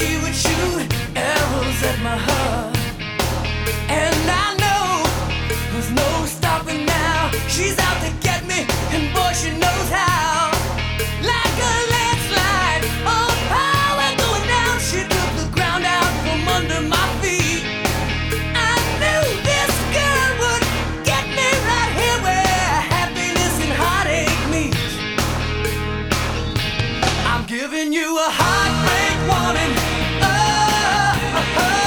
she would shoot arrows at my heart. And I know there's no stopping now. She's out to get me, and boy, she knows how. Like a landslide, all power going down. She took the ground out from under my feet. I knew this girl would get me right here where happiness and heartache meet. I'm giving you a heartbreak warning. Oh, oh, oh.